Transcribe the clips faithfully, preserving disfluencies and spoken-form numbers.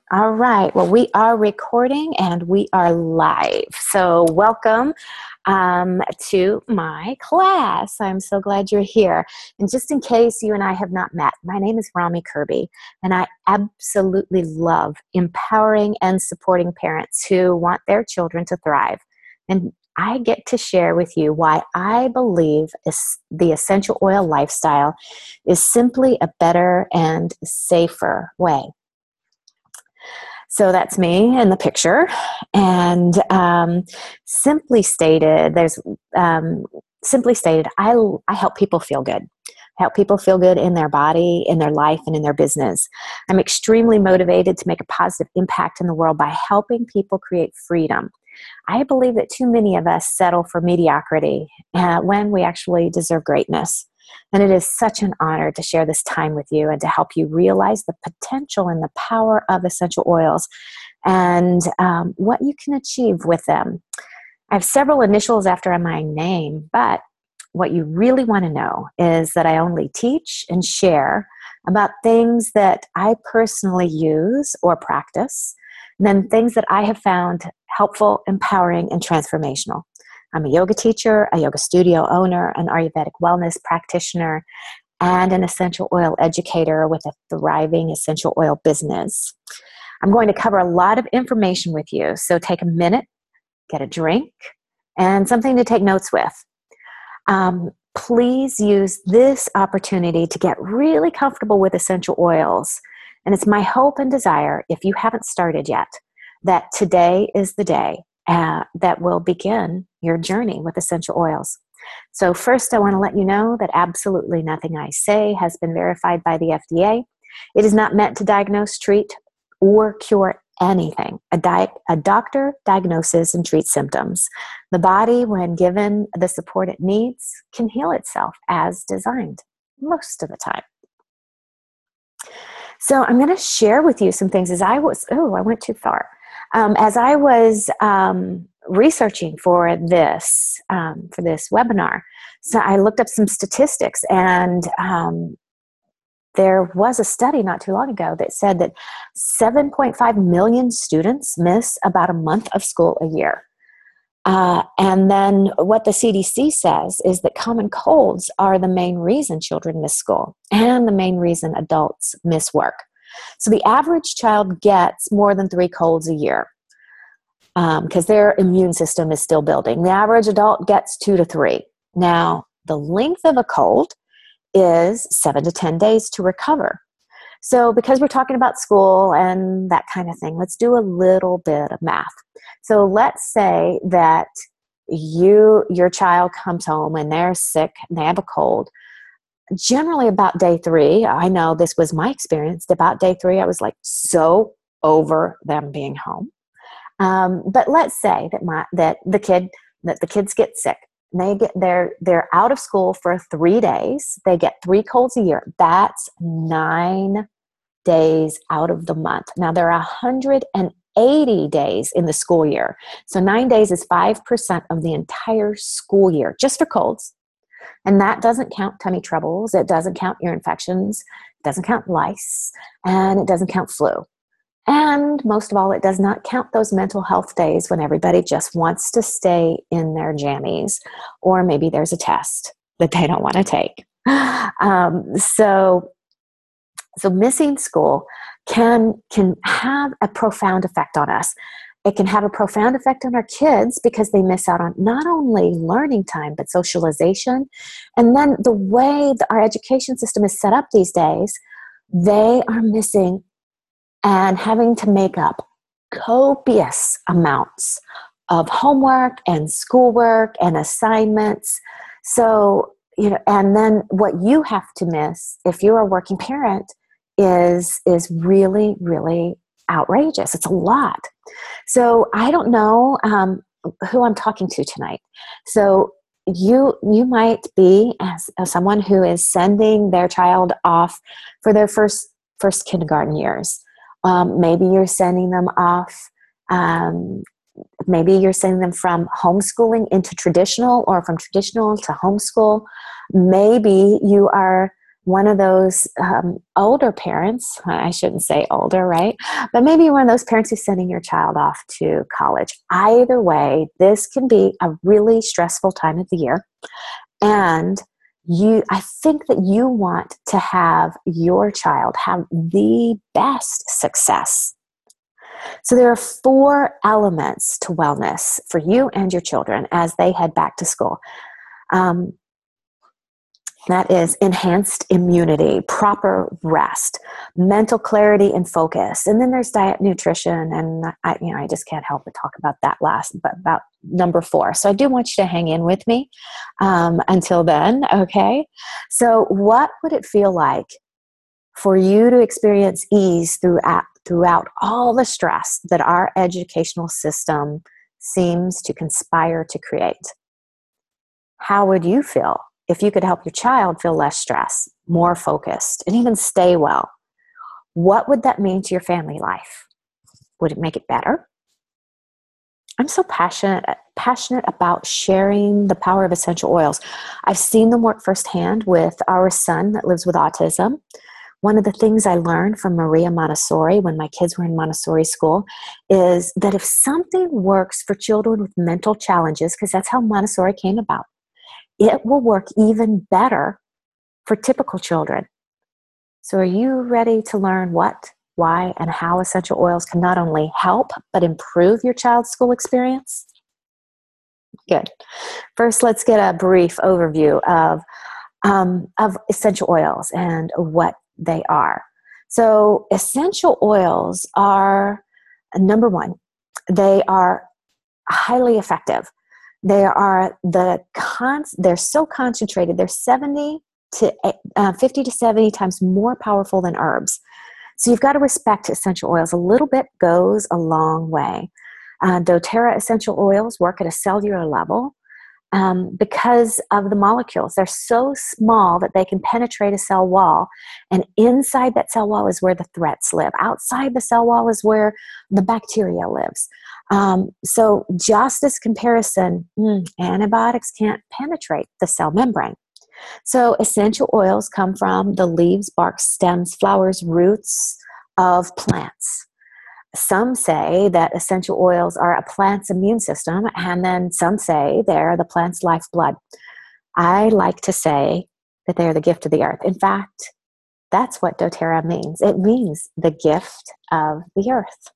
All right. Well, we are recording and we are live. So, welcome um, to my class. I'm so glad you're here. And just in case you and I have not met, my name is Rami Kirby, and I absolutely love empowering and supporting parents who want their children to thrive. And I get to share with you why I believe the essential oil lifestyle is simply a better and safer way. So that's me in the picture. And um, simply stated, there's um, simply stated, I, I help people feel good. I help people feel good in their body, in their life, and in their business. I'm extremely motivated to make a positive impact in the world by helping people create freedom. I believe that too many of us settle for mediocrity uh, when we actually deserve greatness. And it is such an honor to share this time with you and to help you realize the potential and the power of essential oils and um, what you can achieve with them. I have several initials after my name, but what you really want to know is that I only teach and share about things that I personally use or practice, and then things that I have found helpful, empowering, and transformational. I'm a yoga teacher, a yoga studio owner, an Ayurvedic wellness practitioner, and an essential oil educator with a thriving essential oil business. I'm going to cover a lot of information with you, so take a minute, get a drink, and something to take notes with. Um, please use this opportunity to get really comfortable with essential oils. And it's my hope and desire, if you haven't started yet, that today is the day Uh, that will begin your journey with essential oils. So first, I want to let you know that absolutely nothing I say has been verified by the F D A. It is not meant to diagnose, treat, or cure anything. A, di- a doctor diagnoses and treats symptoms. The body, when given the support it needs, can heal itself as designed most of the time. So I'm going to share with you some things as I was, oh, I went too far. Um, as I was um, researching for this um, for this webinar, so I looked up some statistics, and um, there was a study not too long ago that said that seven point five million students miss about a month of school a year. Uh, and then what the C D C says is that common colds are the main reason children miss school and the main reason adults miss work. So the average child gets more than three colds a year because um, their immune system is still building. The average adult gets two to three. Now, the length of a cold is seven to ten days to recover. So because we're talking about school and that kind of thing, let's do a little bit of math. So let's say that you, your child comes home and they're sick and they have a cold. Generally about day three, I know this was my experience, about day three, I was like so over them being home. Um, but let's say that my that the kid that the kids get sick. They get they're they're out of school for three days. They get three colds a year. That's nine days out of the month. Now there are one hundred eighty days in the school year. So nine days is five percent of the entire school year, just for colds. And that doesn't count tummy troubles. It doesn't count ear infections. It doesn't count lice. And it doesn't count flu. And most of all, it does not count those mental health days when everybody just wants to stay in their jammies, or maybe there's a test that they don't want to take. Um, so, so missing school can, can have a profound effect on us. It can have a profound effect on our kids because they miss out on not only learning time, but socialization. And then the way that our education system is set up these days, they are missing and having to make up copious amounts of homework and schoolwork and assignments. So, you know, and then what you have to miss if you're a working parent is, is really, really outrageous. It's a lot. So I don't know um, who I'm talking to tonight. So you you might be as, as someone who is sending their child off for their first first kindergarten years. Um, maybe you're sending them off. Um, maybe you're sending them from homeschooling into traditional, or from traditional to homeschool. Maybe you are one of those um, older parents, I shouldn't say older, right? But maybe one of those parents who's sending your child off to college. Either way, this can be a really stressful time of the year. And you, I think that you want to have your child have the best success. So there are four elements to wellness for you and your children as they head back to school. Um, That is enhanced immunity, proper rest, mental clarity and focus. And then there's diet, nutrition, and I, you know, I just can't help but talk about that last, but about number four. So I do want you to hang in with me um, until then, okay? So what would it feel like for you to experience ease throughout, throughout all the stress that our educational system seems to conspire to create? How would you feel if you could help your child feel less stressed, more focused, and even stay well? What would that mean to your family life? Would it make it better? I'm so passionate, passionate about sharing the power of essential oils. I've seen them work firsthand with our son that lives with autism. One of the things I learned from Maria Montessori when my kids were in Montessori school is that if something works for children with mental challenges, because that's how Montessori came about, it will work even better for typical children. So are you ready to learn what, why, and how essential oils can not only help, but improve your child's school experience? Good. First, let's get a brief overview of, um, of essential oils and what they are. So essential oils are, number one, they are highly effective. They are the cons. They're so concentrated. They're seventy to uh, fifty to seventy times more powerful than herbs. So you've got to respect essential oils. A little bit goes a long way. Uh, doTERRA essential oils work at a cellular level um, because of the molecules. They're so small that they can penetrate a cell wall, and inside that cell wall is where the threats live. Outside the cell wall is where the bacteria lives. Um, so just as comparison, mm, antibiotics can't penetrate the cell membrane. So essential oils come from the leaves, bark, stems, flowers, roots of plants. Some say that essential oils are a plant's immune system, and then some say they're the plant's lifeblood. I like to say that they're the gift of the earth. In fact, that's what doTERRA means. It means the gift of the earth.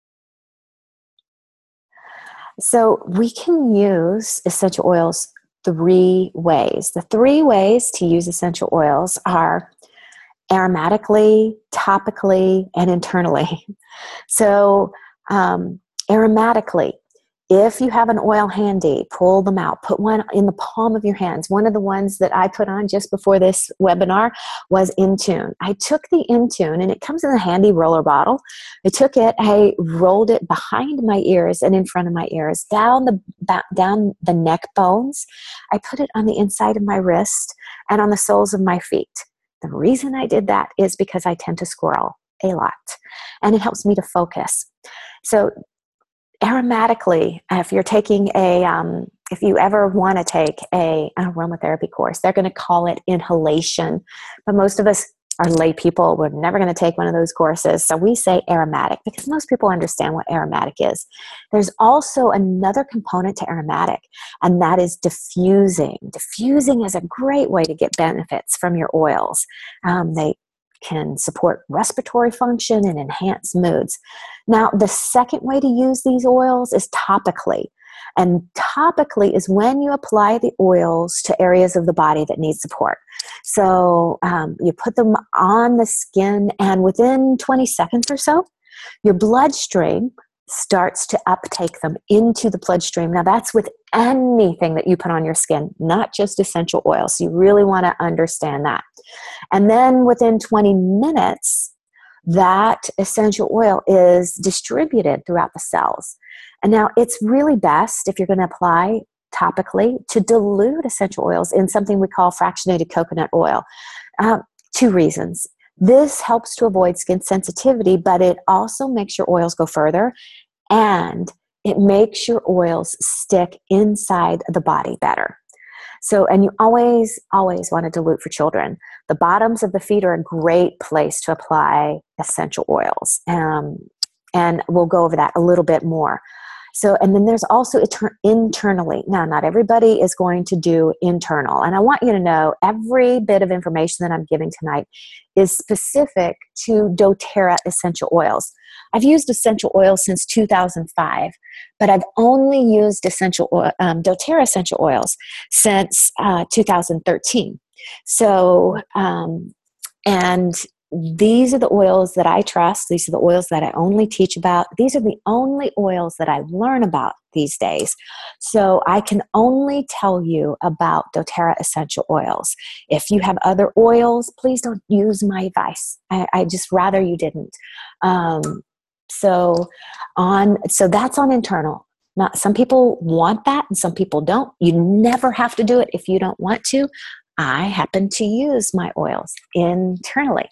So we can use essential oils three ways. The three ways to use essential oils are aromatically, topically, and internally. So um, aromatically, if you have an oil handy, pull them out. Put one in the palm of your hands. One of the ones that I put on just before this webinar was Intune. I took the Intune, and it comes in a handy roller bottle. I took it, I rolled it behind my ears and in front of my ears, down the down the neck bones. I put it on the inside of my wrist and on the soles of my feet. The reason I did that is because I tend to squirrel a lot, and it helps me to focus. So aromatically, if you're taking a, um, if you ever want to take a, an aromatherapy course, they're going to call it inhalation. But most of us are lay people. We're never going to take one of those courses. So we say aromatic because most people understand what aromatic is. There's also another component to aromatic, and that is diffusing. Diffusing is a great way to get benefits from your oils. Um, they can support respiratory function and enhance moods. Now, the second way to use these oils is topically. And topically is when you apply the oils to areas of the body that need support. So um, you put them on the skin, and within twenty seconds or so, your bloodstream starts to uptake them into the bloodstream. Now, that's with anything that you put on your skin, not just essential oils. So you really want to understand that. And then within twenty minutes, that essential oil is distributed throughout the cells. And now it's really best, if you're going to apply topically, to dilute essential oils in something we call fractionated coconut oil. Uh, two reasons. This helps to avoid skin sensitivity, but it also makes your oils go further, and it makes your oils stick inside the body better. So, and you always, always want to dilute for children. The bottoms of the feet are a great place to apply essential oils. Um, and we'll go over that a little bit more. So, and then there's also inter- internally. Now, not everybody is going to do internal. And I want you to know every bit of information that I'm giving tonight is specific to doTERRA essential oils. I've used essential oils since two thousand five, but I've only used essential oil, um, doTERRA essential oils since uh, two thousand thirteen. So, um, and these are the oils that I trust. These are the oils that I only teach about. These are the only oils that I learn about these days. So I can only tell you about doTERRA essential oils. If you have other oils, please don't use my advice. I, I just rather you didn't. Um, so on, so that's on internal. Not, some people want that and some people don't. You never have to do it if you don't want to. I happen to use my oils internally.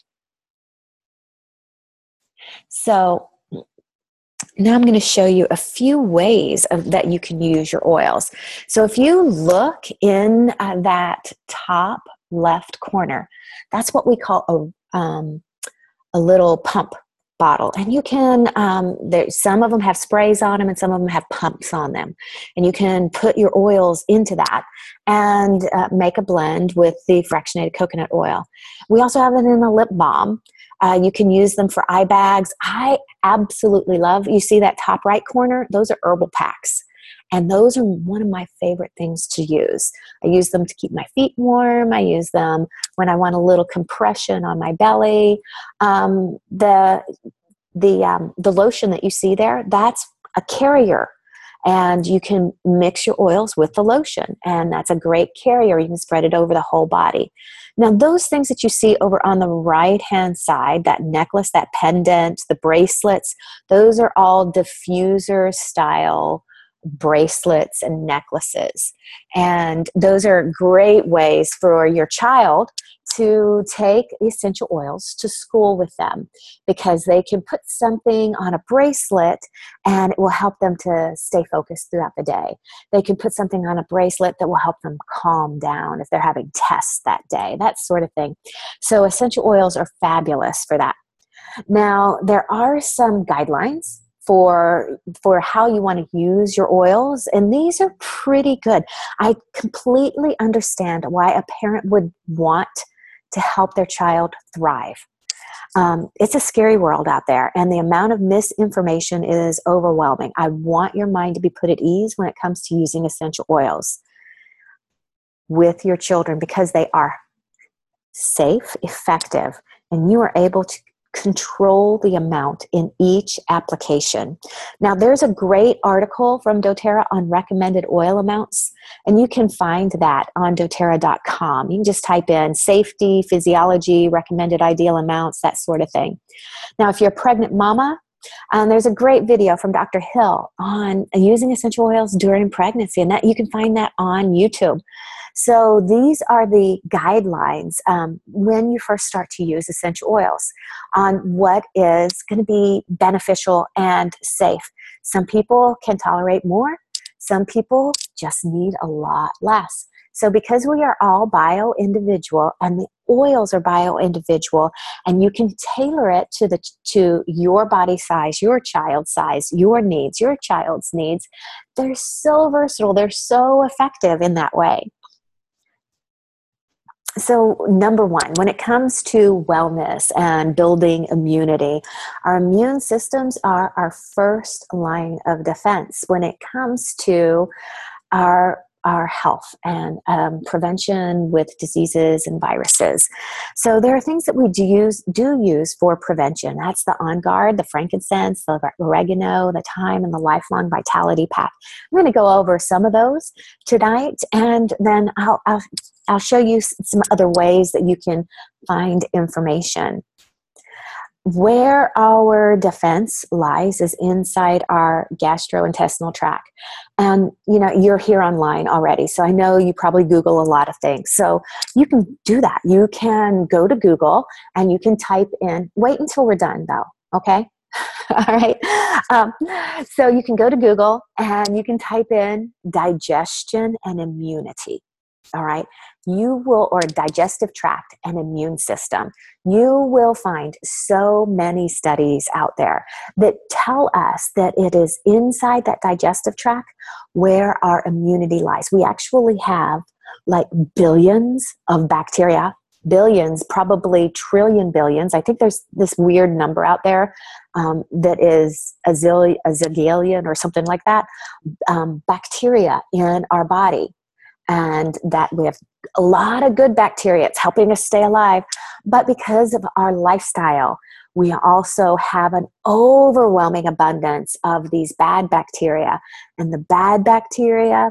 So now I'm going to show you a few ways of, that you can use your oils. So if you look in uh, that top left corner, that's what we call a, um, a little pump bottle. And you can, um, there, some of them have sprays on them and some of them have pumps on them. And you can put your oils into that and uh, make a blend with the fractionated coconut oil. We also have it in a lip balm. Uh, you can use them for eye bags. I absolutely love, you see that top right corner? Those are herbal packs. And those are one of my favorite things to use. I use them to keep my feet warm. I use them when I want a little compression on my belly. Um, the the um, the lotion that you see there, that's a carrier. And you can mix your oils with the lotion. And that's a great carrier. You can spread it over the whole body. Now, those things that you see over on the right-hand side, that necklace, that pendant, the bracelets, those are all diffuser style bracelets and necklaces. And those are great ways for your child to take essential oils to school with them, because they can put something on a bracelet and it will help them to stay focused throughout the day. They can put something on a bracelet that will help them calm down if they're having tests that day, that sort of thing. So essential oils are fabulous for that. Now, there are some guidelines for for how you want to use your oils, and these are pretty good. I completely understand why a parent would want to help their child thrive. Um, it's a scary world out there, and the amount of misinformation is overwhelming. I want your mind to be put at ease when it comes to using essential oils with your children, because they are safe, effective, and you are able to control the amount in each application. Now, there's a great article from doTERRA on recommended oil amounts, and you can find that on doTERRA dot com. You can just type in safety, physiology, recommended ideal amounts, that sort of thing. Now, if you're a pregnant mama, um, there's a great video from Doctor Hill on using essential oils during pregnancy, and that you can find that on YouTube. So these are the guidelines um, when you first start to use essential oils on what is going to be beneficial and safe. Some people can tolerate more. Some people just need a lot less. So because we are all bio-individual and the oils are bio-individual, and you can tailor it to the to your body size, your child's size, your needs, your child's needs, they're so versatile. They're so effective in that way. So number one, when it comes to wellness and building immunity, our immune systems are our first line of defense when it comes to our our health and um, prevention with diseases and viruses. So there are things that we do use, do use for prevention. That's the On Guard, the frankincense, the oregano, the thyme, and the Lifelong Vitality Pack. I'm going to go over some of those tonight, and then I'll, I'll, I'll show you some other ways that you can find information. Where our defense lies is inside our gastrointestinal tract. And, you know, you're here online already, so I know you probably Google a lot of things. So you can do that. You can go to Google and you can type in, wait until we're done though, okay? All right. Um, so you can go to Google and you can type in digestion and immunity. all right, you will, or digestive tract and immune system, you will find so many studies out there that tell us that it is inside that digestive tract where our immunity lies. We actually have like billions of bacteria, billions, probably trillion billions. I think there's this weird number out there um, that is a, zillion, a zillion or something like that, um, bacteria in our body. And that we have a lot of good bacteria. It's helping us stay alive. But because of our lifestyle, we also have an overwhelming abundance of these bad bacteria. And the bad bacteria,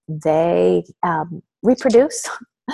they um, reproduce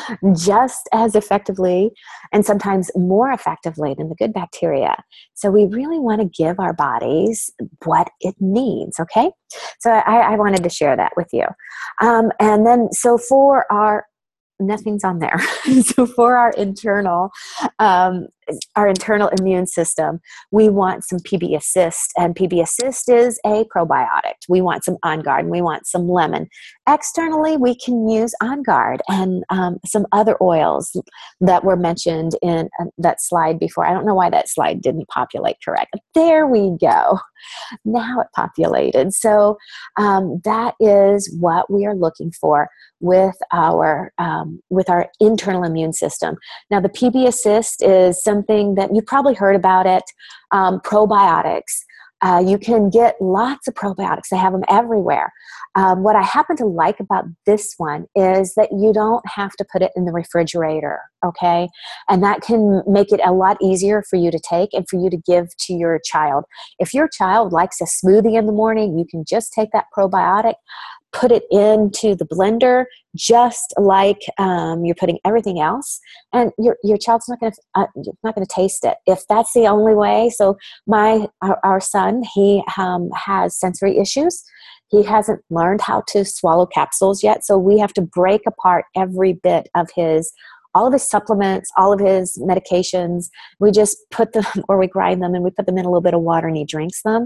just as effectively and sometimes more effectively than the good bacteria. So we really want to give our bodies what it needs, okay? So I, I wanted to share that with you. Um, and then, so for our, nothing's on there. So for our internal, um, our internal immune system, we want some P B Assist, and P B Assist is a probiotic. We want some On Guard, and we want some lemon. Externally, we can use On Guard and um, some other oils that were mentioned in uh, that slide before. I don't know why that slide didn't populate correct. There we go. Now it populated. So um, that is what we are looking for with our um, with our internal immune system. Now, the P B Assist is something that you probably heard about it. Um, probiotics. Uh, you can get lots of probiotics. They have them everywhere. Um, what I happen to like about this one is that you don't have to put it in the refrigerator, okay? And that can make it a lot easier for you to take and for you to give to your child. If your child likes a smoothie in the morning, you can just take that probiotic, put it into the blender, just like um, you're putting everything else, and your your child's not going to uh, not going to taste it if that's the only way. So my our, our son, he um, has sensory issues. He hasn't learned how to swallow capsules yet, so we have to break apart every bit of his. All of his supplements, all of his medications, we just put them, or we grind them, and we put them in a little bit of water, and he drinks them.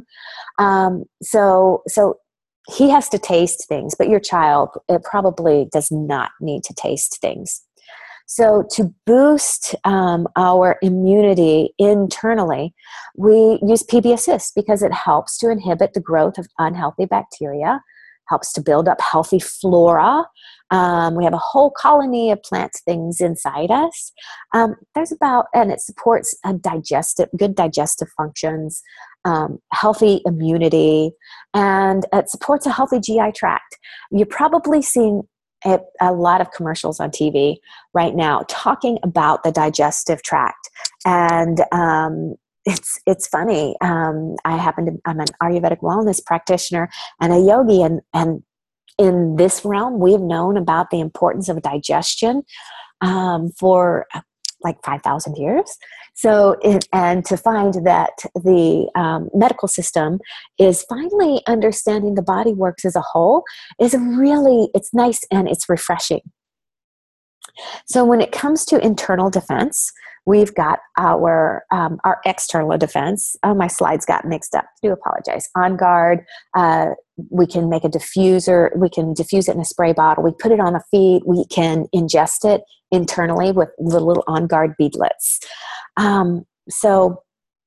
Um, so so. He has to taste things, but your child, it probably does not need to taste things. So to boost um, our immunity internally, we use P B Assist because it helps to inhibit the growth of unhealthy bacteria, helps to build up healthy flora. Um, we have a whole colony of plant things inside us. Um, there's about, and it supports a digestive, good digestive functions, um, healthy immunity, and it supports a healthy G I tract. You're probably seeing a, a lot of commercials on T V right now talking about the digestive tract, and um, it's it's funny. Um, I happen to I'm an Ayurvedic wellness practitioner and a yogi, and and in this realm, we've known about the importance of digestion um, for like five thousand years. So, it, and to find that the um, medical system is finally understanding the body works as a whole is really, it's nice and it's refreshing. So when it comes to internal defense, we've got our um, our external defense. Oh, my slides got mixed up. I do apologize. On Guard, uh, we can make a diffuser. We can diffuse it in a spray bottle. We put it on the feet. We can ingest it internally with the little On Guard beadlets. Um, so,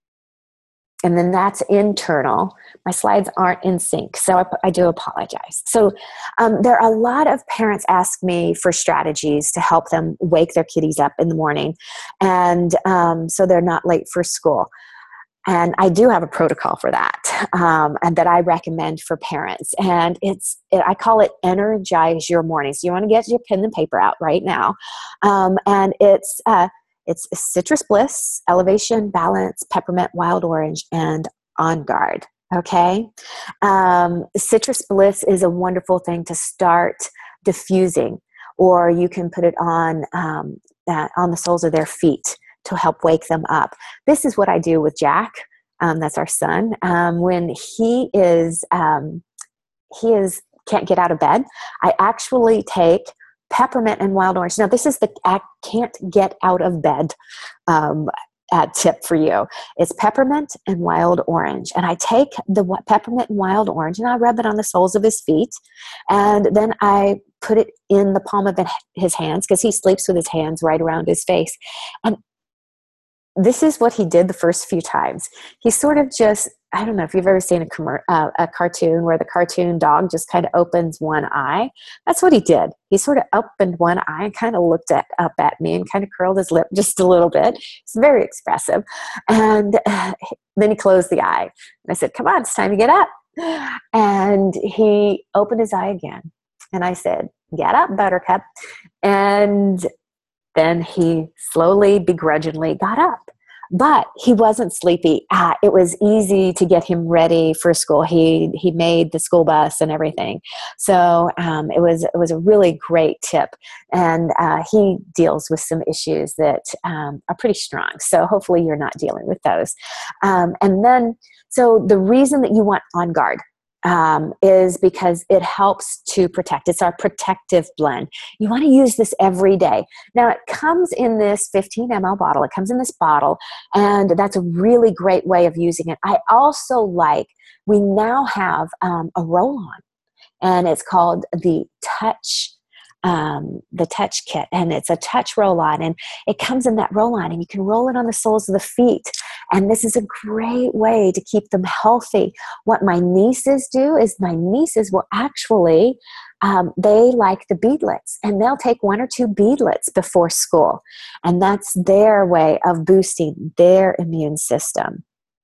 and then that's internal. My slides aren't in sync, so I, I do apologize. So um, there are a lot of parents ask me for strategies to help them wake their kiddies up in the morning, and um, so they're not late for school. And I do have a protocol for that, um, and that I recommend for parents. And it's, it, I call it Energize Your Mornings. You want to get your pen and paper out right now. Um, and it's, uh, it's Citrus Bliss, Elevation, Balance, Peppermint, Wild Orange, and On Guard. Okay. Um, Citrus Bliss is a wonderful thing to start diffusing, or you can put it on, um, uh, on the soles of their feet to help wake them up. This is what I do with Jack. Um, that's our son. Um, when he is, um, he is can't get out of bed, I actually take peppermint and wild orange. Now, this is the I can't get out of bed um, uh, tip for you. It's peppermint and wild orange. And I take the peppermint and wild orange and I rub it on the soles of his feet. And then I put it in the palm of his hands, because he sleeps with his hands right around his face. And this is what he did the first few times. He sort of just, I don't know if you've ever seen a, commer- uh, a cartoon where the cartoon dog just kind of opens one eye. That's what he did. He sort of opened one eye and kind of looked at, up at me and kind of curled his lip just a little bit. It's very expressive. And uh, then he closed the eye. And I said, come on, it's time to get up. And he opened his eye again. And I said, get up, Buttercup. And then he slowly, begrudgingly got up. But he wasn't sleepy. Uh, it was easy to get him ready for school. He he made the school bus and everything. So um, it was it was a really great tip. And uh, he deals with some issues that um, are pretty strong. So hopefully you're not dealing with those. Um, and then, so the reason that you want On Guard Um, is because it helps to protect. It's our protective blend. You want to use this every day. Now, it comes in this fifteen milliliter bottle. It comes in this bottle, and that's a really great way of using it. I also like, we now have um, a roll-on, and it's called the Touch um, the Touch Kit, and it's a touch roll-on, and it comes in that roll-on, and you can roll it on the soles of the feet. And this is a great way to keep them healthy. What my nieces do is my nieces will actually, um, they like the beadlets, and they'll take one or two beadlets before school. And that's their way of boosting their immune system.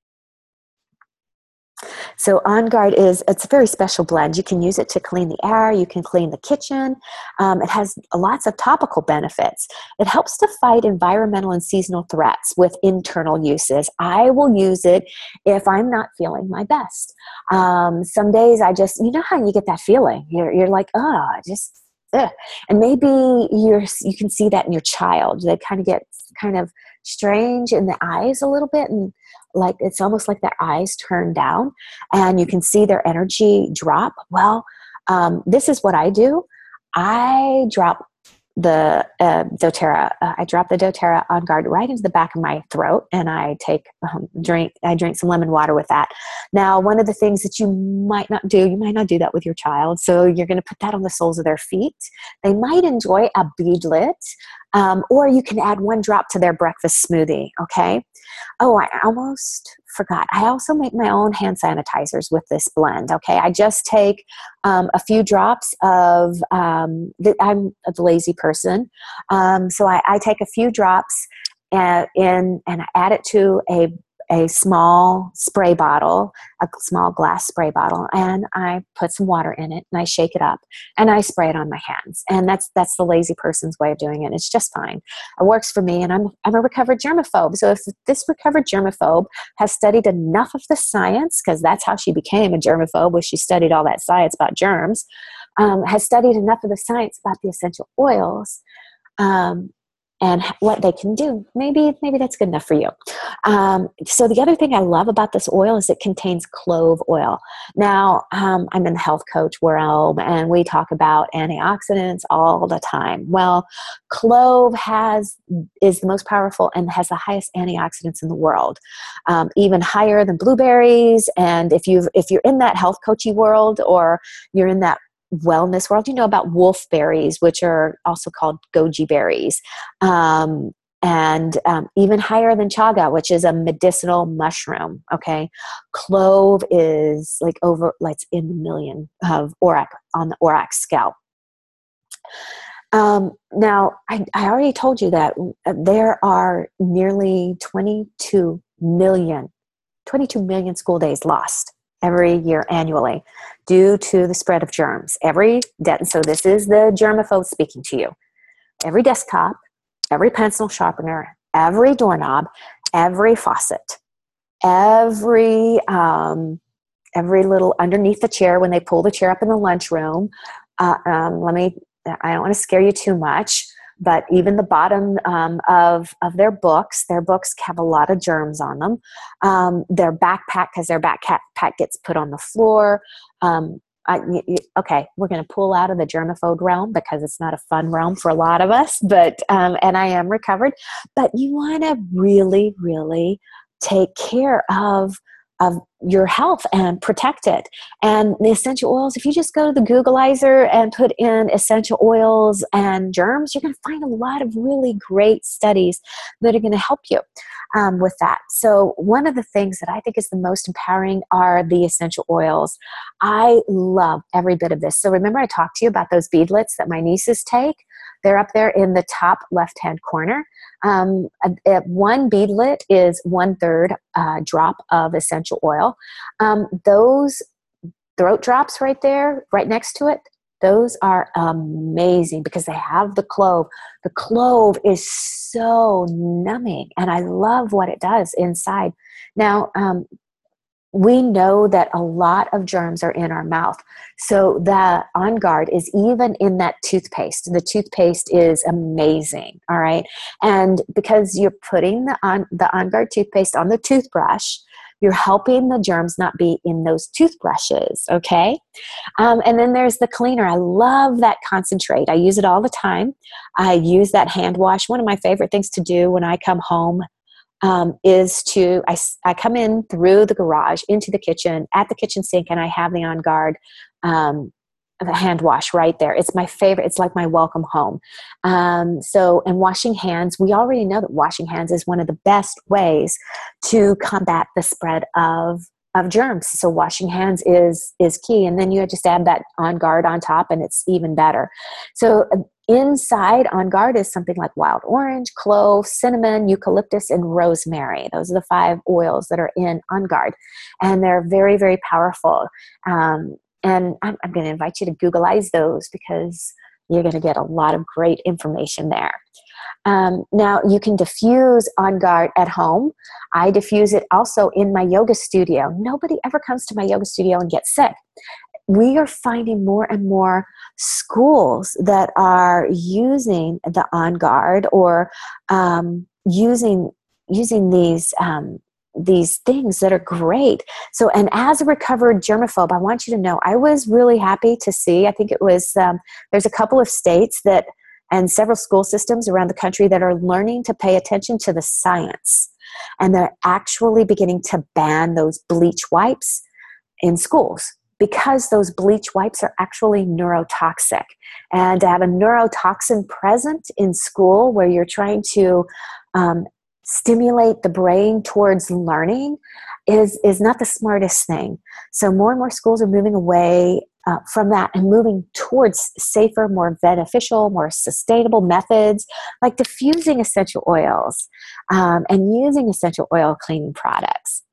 So On Guard is, it's a very special blend. You can use it to clean the air. You can clean the kitchen. Um, it has lots of topical benefits. It helps to fight environmental and seasonal threats with internal uses. I will use it if I'm not feeling my best. Um, some days I just, you know how you get that feeling? You're, you're like, oh, just, ugh. And maybe you're, you can see that in your child. They kind of get kind of strange in the eyes a little bit, and like it's almost like their eyes turn down, and you can see their energy drop. Well, um, this is what I do. I drop the uh, doTERRA. Uh, I drop the doTERRA On Guard right into the back of my throat, and I take um, drink. I drink some lemon water with that. Now, one of the things that you might not do, you might not do that with your child. So you're going to put that on the soles of their feet. They might enjoy a beadlet, um, or you can add one drop to their breakfast smoothie. Okay. Oh, I almost forgot. I also make my own hand sanitizers with this blend. Okay. I just take um, a few drops of, um, the, I'm a lazy person. Um, so I, I take a few drops and, in, and I add it to a a small spray bottle, a small glass spray bottle, and I put some water in it, and I shake it up, and I spray it on my hands. And that's that's the lazy person's way of doing it. It's just fine. It works for me, and I'm I'm a recovered germaphobe. So if this recovered germaphobe has studied enough of the science, because that's how she became a germaphobe, was she studied all that science about germs, um, has studied enough of the science about the essential oils, um, and what they can do. Maybe, maybe that's good enough for you. Um, so the other thing I love about this oil is it contains clove oil. Now, um, I'm in the health coach realm, and we talk about antioxidants all the time. Well, clove has is the most powerful and has the highest antioxidants in the world, um, even higher than blueberries. And if you if you're in that health coachy world, or you're in that wellness world, you know about wolfberries, which are also called goji berries, um, and um, even higher than chaga, which is a medicinal mushroom. Okay, clove is like over, like in the million of ORAC on the ORAC scale. Um, now, I, I already told you that there are nearly twenty-two million, twenty-two million school days lost every year annually due to the spread of germs. Every de- so this is the germaphobe speaking to you. Every desktop, every pencil sharpener, every doorknob, every faucet, every um, every little underneath the chair when they pull the chair up in the lunchroom. Uh, um, let me. I don't want to scare you too much, but even the bottom um, of, of their books, their books have a lot of germs on them. Um, their backpack, because their backpack gets put on the floor. Um, I, you, okay, we're going to pull out of the germaphobe realm because it's not a fun realm for a lot of us, but um, and I am recovered. But you want to really, really take care of of your health and protect it. And the essential oils, if you just go to the Googleizer and put in essential oils and germs, you're going to find a lot of really great studies that are going to help you um, with that. So one of the things that I think is the most empowering are the essential oils. I love every bit of this. So remember I talked to you about those beadlets that my nieces take? They're up there in the top left-hand corner. Um, a, a, one beadlet is one-third uh, drop of essential oil. Um, those throat drops right there, right next to it, those are amazing because they have the clove. The clove is so numbing, and I love what it does inside. Now, um, we know that a lot of germs are in our mouth. So the On Guard is even in that toothpaste. The toothpaste is amazing, all right? And because you're putting the On, the On Guard toothpaste on the toothbrush, you're helping the germs not be in those toothbrushes, okay? Um, and then there's the cleaner. I love that concentrate. I use it all the time. I use that hand wash. One of my favorite things to do when I come home Um, is to, I, I come in through the garage into the kitchen, at the kitchen sink, and I have the On Guard um, the hand wash right there. It's my favorite. It's like my welcome home. Um, so, and washing hands, we already know that washing hands is one of the best ways to combat the spread of of germs. So washing hands is is key. And then you just add that On Guard on top, and it's even better. So inside On Guard is something like wild orange, clove, cinnamon, eucalyptus, and rosemary. Those are the five oils that are in On Guard. And they're very, very powerful. Um, and I'm, I'm going to invite you to Googleize those because you're going to get a lot of great information there. Um, now, you can diffuse On Guard at home. I diffuse it also in my yoga studio. Nobody ever comes to my yoga studio and gets sick. We are finding more and more schools that are using the On Guard or um, using using these um, these things that are great. So, and as a recovered germaphobe, I want you to know I was really happy to see. I think it was um, there's a couple of states that and several school systems around the country that are learning to pay attention to the science, and they're actually beginning to ban those bleach wipes in schools, because those bleach wipes are actually neurotoxic. And to have a neurotoxin present in school where you're trying to um, stimulate the brain towards learning is, is not the smartest thing. So more and more schools are moving away uh, from that and moving towards safer, more beneficial, more sustainable methods like diffusing essential oils um, and using essential oil cleaning products.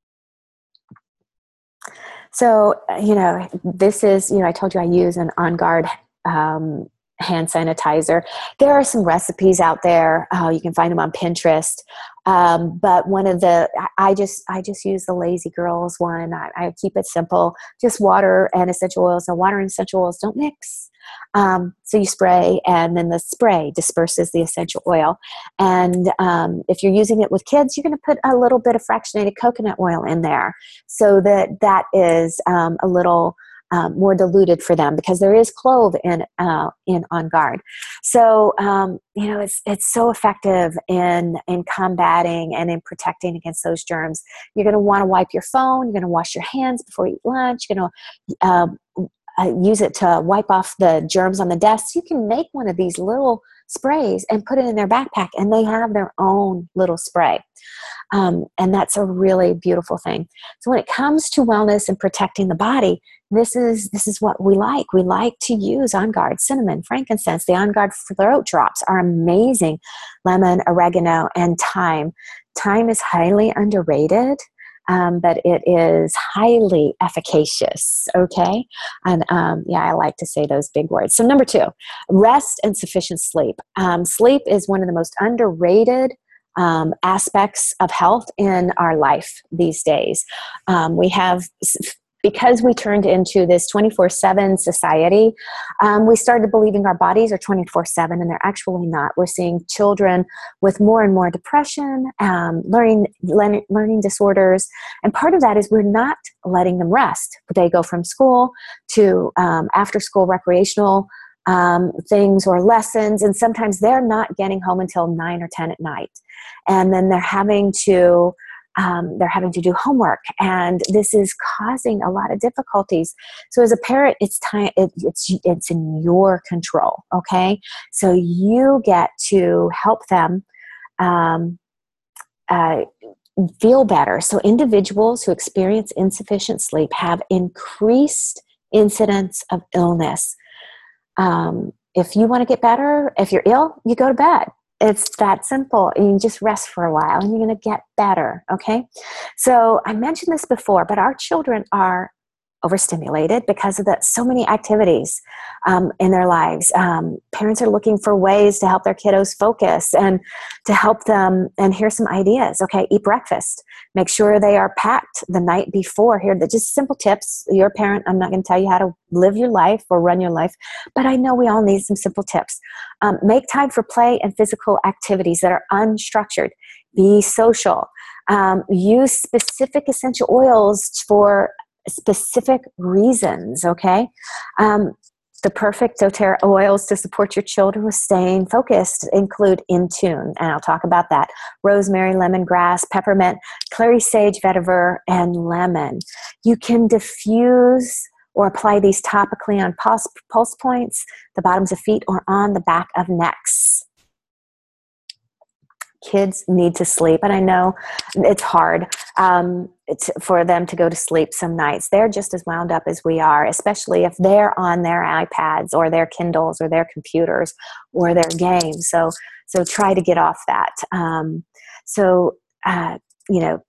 So, you know, this is, you know, I told you I use an On Guard um, hand sanitizer. There are some recipes out there. Uh, you can find them on Pinterest. Um, but one of the, I just, I just use the Lazy Girls one. I, I keep it simple, just water and essential oils. Now, water and essential oils don't mix. Um, so you spray, and then the spray disperses the essential oil. And um, if you're using it with kids, you're going to put a little bit of fractionated coconut oil in there so that that is um, a little um, more diluted for them, because there is clove in uh, in On Guard. So um, you know, it's it's so effective in in combating and in protecting against those germs. You're going to want to wipe your phone. You're going to wash your hands before you eat lunch. You're going to um, Uh, use it to wipe off the germs on the desk. You can make one of these little sprays and put it in their backpack, and they have their own little spray. Um, and that's a really beautiful thing. So when it comes to wellness and protecting the body, this is this is what we like. We like to use On Guard, cinnamon, frankincense. The On Guard throat drops are amazing. Lemon, oregano, and thyme. Thyme is highly underrated. Um, but it is highly efficacious, okay? And um, yeah, I like to say those big words. So number two, rest and sufficient sleep. Um, sleep is one of the most underrated um, aspects of health in our life these days. Um, we have... Because we turned into this twenty-four seven society, um, we started believing our bodies are twenty-four seven, and they're actually not. We're seeing children with more and more depression, um, learning, learning learning disorders, and part of that is we're not letting them rest. They go from school to um, after-school recreational um, things or lessons, and sometimes they're not getting home until nine or ten at night. And then they're having to um, they're having to do homework, and this is causing a lot of difficulties. So as a parent, it's time, it, it's, it's in your control. Okay. So you get to help them, um, uh, feel better. So individuals who experience insufficient sleep have increased incidence of illness. Um, if you want to get better, if you're ill, you go to bed. It's that simple. You just rest for a while and you're going to get better. Okay. So I mentioned this before, but our children are overstimulated because of that, so many activities um, in their lives. Um, parents are looking for ways to help their kiddos focus and to help them. And here's some ideas. Okay, eat breakfast. Make sure they are packed the night before. Here, they're just simple tips. You're a parent. I'm not going to tell you how to live your life or run your life, but I know we all need some simple tips. Um, make time for play and physical activities that are unstructured. Be social. Um, use specific essential oils for specific reasons, okay? Um, the perfect doTERRA oils to support your children with staying focused include Intune, and I'll talk about that. Rosemary, lemongrass, peppermint, clary sage, vetiver, and lemon. You can diffuse or apply these topically on pulse, pulse points, the bottoms of feet, or on the back of necks. Kids need to sleep, and I know it's hard um, it's for them to go to sleep some nights. They're just as wound up as we are, especially if they're on their iPads or their Kindles or their computers or their games. So, so try to get off that. Um, so, uh, you know,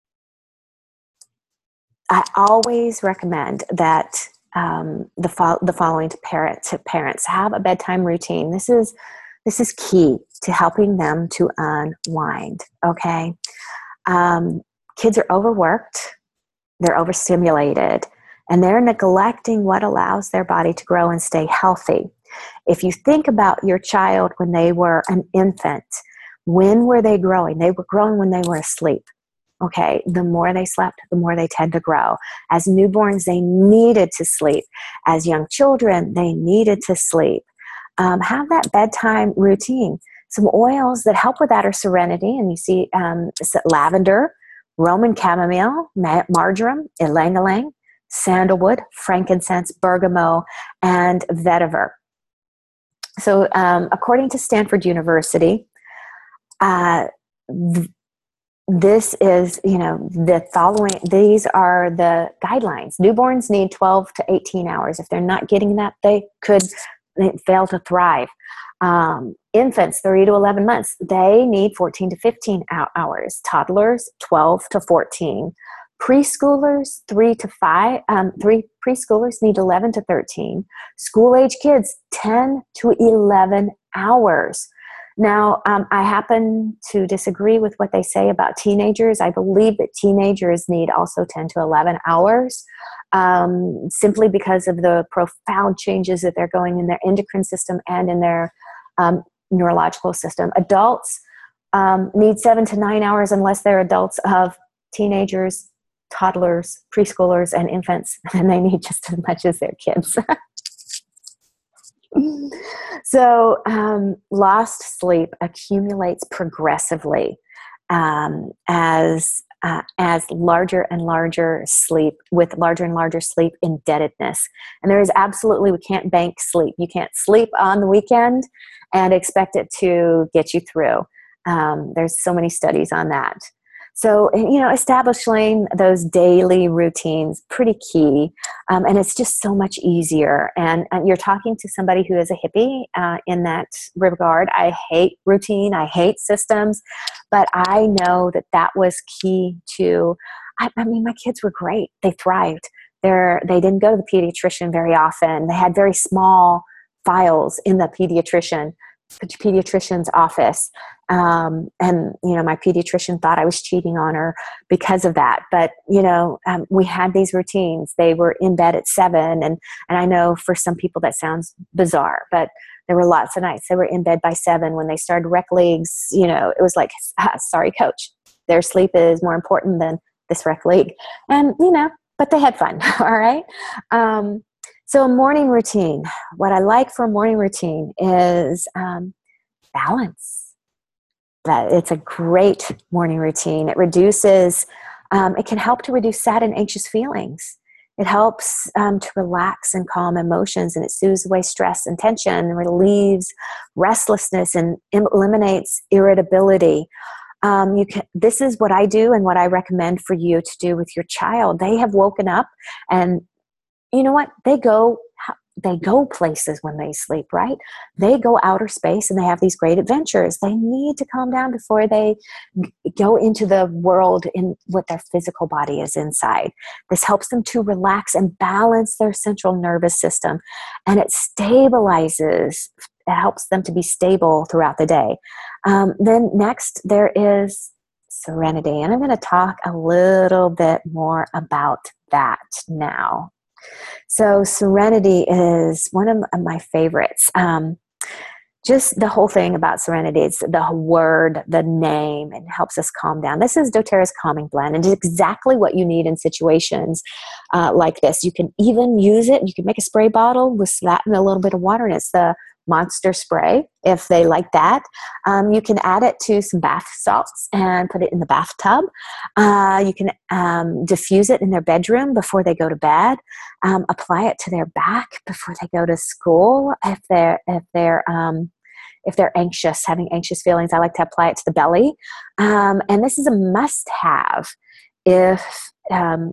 I always recommend that um, the fo- the following to parents: to parents have a bedtime routine. This is This is key to helping them to unwind, okay? Um, kids are overworked, they're overstimulated, and they're neglecting what allows their body to grow and stay healthy. If you think about your child when they were an infant, when were they growing? They were growing when they were asleep, okay? The more they slept, the more they tend to grow. As newborns, they needed to sleep. As young children, they needed to sleep. Um, have that bedtime routine. Some oils that help with that are serenity, and you see um, lavender, Roman chamomile, ma- marjoram, ylang-ylang, sandalwood, frankincense, bergamot, and vetiver. So um, according to Stanford University, uh, th- this is, you know, the following, these are the guidelines. Newborns need twelve to eighteen hours. If they're not getting that, they could they fail to thrive. Um, infants, three to eleven months, they need fourteen to fifteen hours. Toddlers, twelve to fourteen. Preschoolers, three to five, um, three preschoolers need eleven to thirteen. School-age kids, ten to eleven hours. Now, um, I happen to disagree with what they say about teenagers. I believe that teenagers need also ten to eleven hours. Um, simply because of the profound changes that they're going in their endocrine system and in their um, neurological system. Adults um, need seven to nine hours unless they're adults of teenagers, toddlers, preschoolers, and infants, and they need just as much as their kids. So um, lost sleep accumulates progressively um, as Uh, as larger and larger sleep, with larger and larger sleep indebtedness. And there is absolutely, we can't bank sleep. You can't sleep on the weekend and expect it to get you through. Um, there's so many studies on that. So, you know, establishing those daily routines, pretty key. Um, and it's just so much easier. And, and you're talking to somebody who is a hippie uh, in that regard. I hate routine. I hate systems. But I know that that was key to, I, I mean, my kids were great. They thrived. They're, they didn't go to the pediatrician very often. They had very small files in the pediatrician, the pediatrician's office. Um, and, you know, my pediatrician thought I was cheating on her because of that. But, you know, um, we had these routines. They were in bed at seven. And, and I know for some people that sounds bizarre, but there were lots of nights they were in bed by seven. When they started rec leagues, you know, it was like, ah, sorry, coach, their sleep is more important than this rec league. And, you know, but they had fun. All right. Um, so a morning routine, what I like for a morning routine is um, balance. that it's a great morning routine. It reduces, um, it can help to reduce sad and anxious feelings. It helps um, to relax and calm emotions, and it soothes away stress and tension, relieves restlessness, and eliminates irritability. Um, you can, this is what I do and what I recommend for you to do with your child. They have woken up, and you know what? They go, they go places when they sleep, right? They go outer space and they have these great adventures. They need to calm down before they go into the world in what their physical body is inside. This helps them to relax and balance their central nervous system, and it stabilizes. It helps them to be stable throughout the day. Um, then next, there is serenity, and I'm going to talk a little bit more about that now. So serenity is one of my favorites. Um, just the whole thing about serenity, it's the word, the name, and helps us calm down. This is doTERRA's calming blend, and it's exactly what you need in situations uh, like this. You can even use it. You can make a spray bottle with that and a little bit of water, and it's the Monster Spray, if they like that. Um, you can add it to some bath salts and put it in the bathtub. Uh, you can um, diffuse it in their bedroom before they go to bed. Um, apply it to their back before they go to school. If they're if they're um, if they're anxious, having anxious feelings, I like to apply it to the belly. Um, and this is a must-have if um,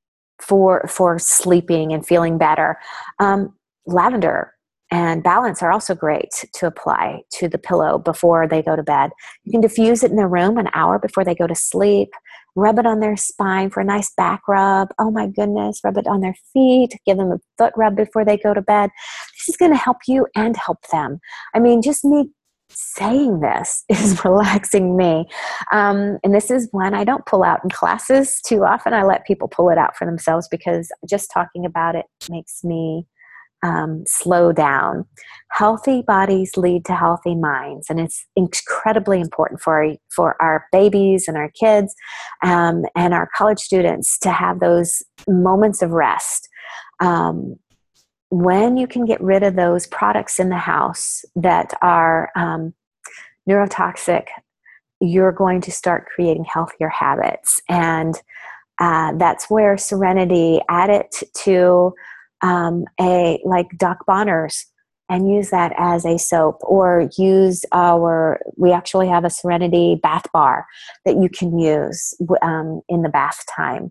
for for sleeping and feeling better. Um, lavender and balance are also great to apply to the pillow before they go to bed. You can diffuse it in their room an hour before they go to sleep. Rub it on their spine for a nice back rub. Oh my goodness, rub it on their feet. Give them a foot rub before they go to bed. This is going to help you and help them. I mean, just me saying this is relaxing me. Um, and this is one I don't pull out in classes too often. I let people pull it out for themselves because just talking about it makes me Um, slow down. Healthy bodies lead to healthy minds, and it's incredibly important for our, for our babies and our kids um, and our college students to have those moments of rest. Um, when you can get rid of those products in the house that are um, neurotoxic, you're going to start creating healthier habits, and uh, that's where serenity, add it to Um, a like Doc Bonner's and use that as a soap, or use our, we actually have a Serenity bath bar that you can use um, in the bath time.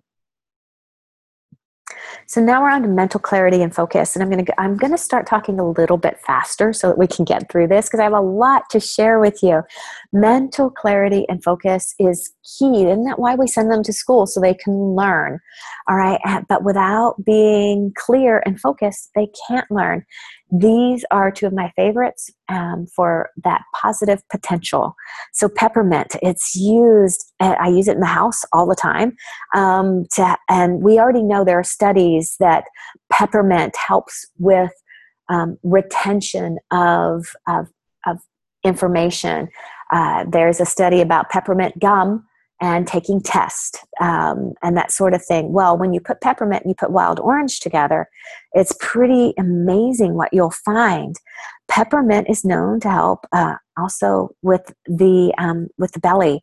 So now we're on to mental clarity and focus, and I'm going to I'm going to start talking a little bit faster so that we can get through this because I have a lot to share with you. Mental clarity and focus is key. Isn't that why we send them to school? So they can learn. All right, but without being clear and focused, they can't learn. These are two of my favorites um, for that positive potential. So peppermint, it's used, I use it in the house all the time. Um, to, and we already know there are studies that peppermint helps with um, retention of, of, of information. Uh, there's a study about peppermint gum and taking tests um, and that sort of thing. Well, when you put peppermint and you put wild orange together, it's pretty amazing what you'll find. Peppermint is known to help uh, also with the um, with the belly,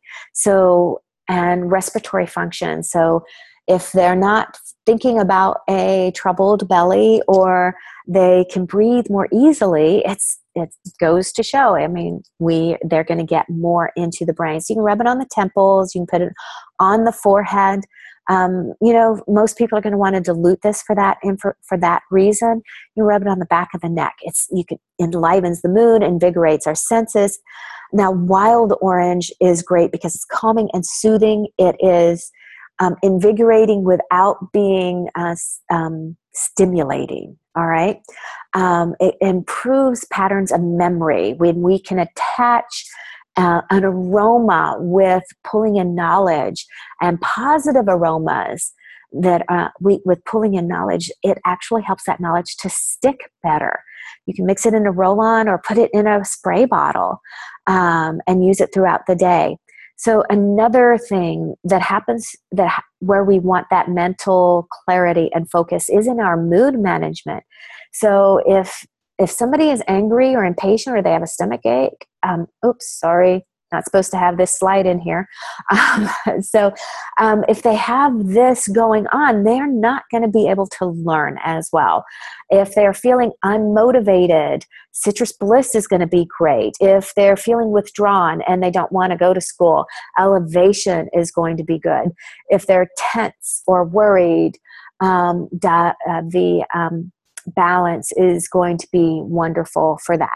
so and respiratory function. So if they're not thinking about a troubled belly, or they can breathe more easily, it's it goes to show. I mean, we they're going to get more into the brain. So you can rub it on the temples. You can put it on the forehead. Um, you know, most people are going to want to dilute this for that for, for that reason. You rub it on the back of the neck. It's you can enlivens the mood, invigorates our senses. Now, wild orange is great because it's calming and soothing. It is um, invigorating without being uh, um, stimulating. All right. Um, it improves patterns of memory when we can attach uh, an aroma with pulling in knowledge and positive aromas that uh, we, with pulling in knowledge, it actually helps that knowledge to stick better. You can mix it in a roll-on or put it in a spray bottle um, and use it throughout the day. So another thing that happens that where we want that mental clarity and focus is in our mood management. So if if somebody is angry or impatient or they have a stomach ache, um, oops, sorry, Not supposed to have this slide in here. Um, so um, if they have this going on, they're not going to be able to learn as well. If they're feeling unmotivated, Citrus Bliss is going to be great. If they're feeling withdrawn and they don't want to go to school, Elevation is going to be good. If they're tense or worried, um, da, uh, the um, Balance is going to be wonderful for that.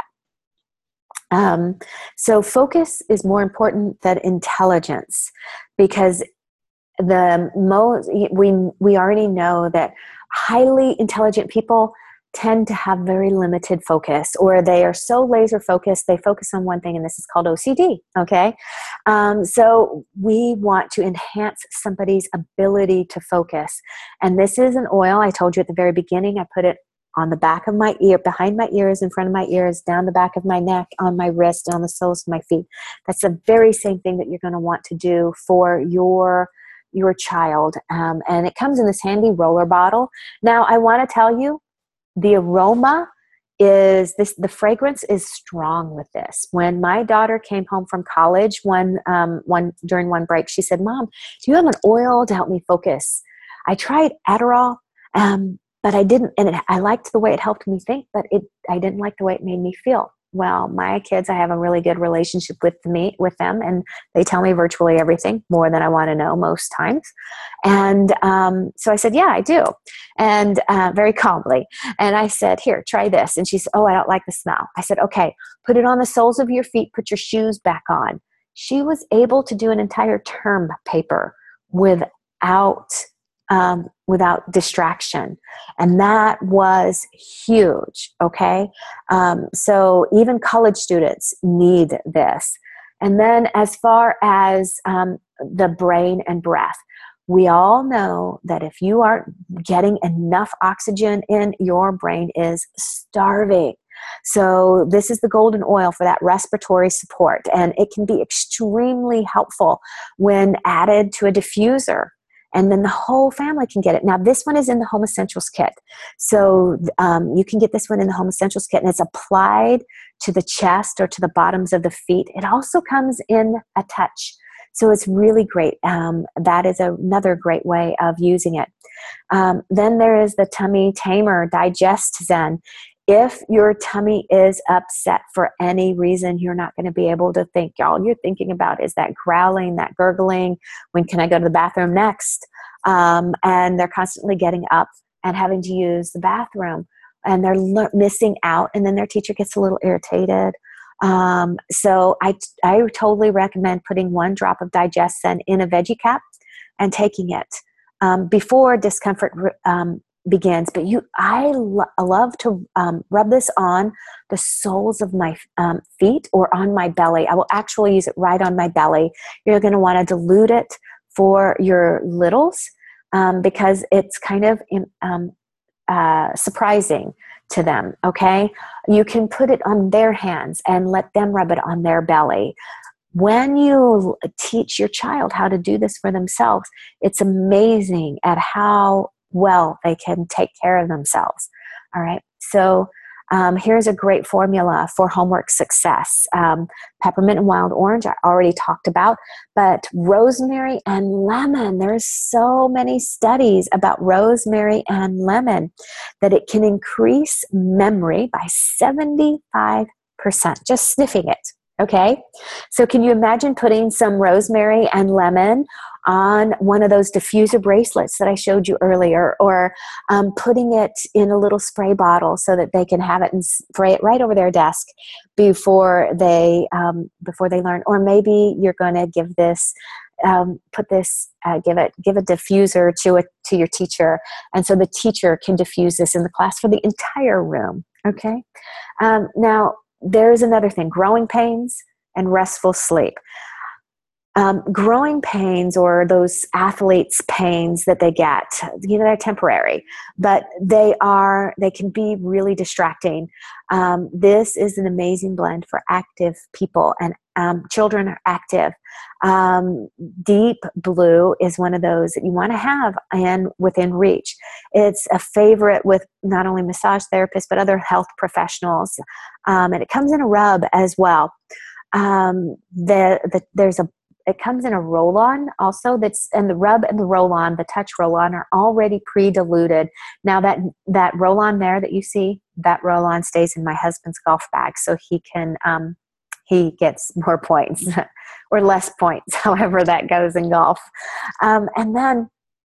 Um, so focus is more important than intelligence, because the most we we already know that highly intelligent people tend to have very limited focus, or they are so laser focused they focus on one thing, and this is called O C D. Okay, um, so we want to enhance somebody's ability to focus, and this is an oil. I told you at the very beginning. I put it on the back of my ear, behind my ears, in front of my ears, down the back of my neck, on my wrist, and on the soles of my feet. That's the very same thing that you're going to want to do for your your child. Um, and it comes in this handy roller bottle. Now, I want to tell you, the aroma is this, the fragrance is strong with this. When my daughter came home from college one, um, one during one break, she said, "Mom, do you have an oil to help me focus? I tried Adderall, um, but I didn't, and it, I liked the way it helped me think, but it, I didn't like the way it made me feel." Well, my kids, I have a really good relationship with me, with them, and they tell me virtually everything, more than I want to know most times. And um, so I said, "Yeah, I do," and uh, very calmly. And I said, "Here, try this." And she said, "Oh, I don't like the smell." I said, "Okay, put it on the soles of your feet. Put your shoes back on." She was able to do an entire term paper without Um, without distraction. And that was huge. Okay. Um, so even college students need this. And then as far as um, the brain and breath, we all know that if you aren't getting enough oxygen in, your brain is starving. So this is the golden oil for that respiratory support. And it can be extremely helpful when added to a diffuser. And then the whole family can get it. Now, this one is in the Home Essentials kit. So um, you can get this one in the Home Essentials kit, and it's applied to the chest or to the bottoms of the feet. It also comes in a touch. So it's really great. Um, that is another great way of using it. Um, then there is the Tummy Tamer Digest Zen. If your tummy is upset for any reason, you're not going to be able to think. All you're thinking about is that growling, that gurgling. When can I go to the bathroom next? Um, and they're constantly getting up and having to use the bathroom. And they're l- missing out. And then their teacher gets a little irritated. Um, so I, I totally recommend putting one drop of Digest Zen in a veggie cap and taking it um, before discomfort um, begins. But you, I lo- love to um, rub this on the soles of my um, feet or on my belly. I will actually use it right on my belly. You're going to want to dilute it for your littles um, because it's kind of um, uh, surprising to them. Okay, you can put it on their hands and let them rub it on their belly. When you teach your child how to do this for themselves, it's amazing at how well they can take care of themselves. All right. So um, here's a great formula for homework success. Um, peppermint and wild orange, I already talked about, but rosemary and lemon. There's so many studies about rosemary and lemon that it can increase memory by seventy-five percent, just sniffing it. Okay, so can you imagine putting some rosemary and lemon on one of those diffuser bracelets that I showed you earlier, or um, putting it in a little spray bottle so that they can have it and spray it right over their desk before they um, before they learn? Or maybe you're going to give this, um, put this, uh, give it, give a diffuser to a to your teacher, and so the teacher can diffuse this in the class for the entire room. Okay, um, now. There's another thing, growing pains and restful sleep. Um, growing pains, or those athletes' pains that they get, you know, they're temporary, but they are, they can be really distracting. Um, this is an amazing blend for active people, and um, children are active. Um, Deep Blue is one of those that you want to have and within reach. It's a favorite with not only massage therapists, but other health professionals. Um, and it comes in a rub as well. Um, the, the, there's a It comes in a roll-on also that's, and the rub and the roll-on, the touch roll-on are already pre-diluted. Now that, that roll-on there that you see, that roll-on stays in my husband's golf bag. So he can, um, he gets more points or less points, however that goes in golf. Um, and then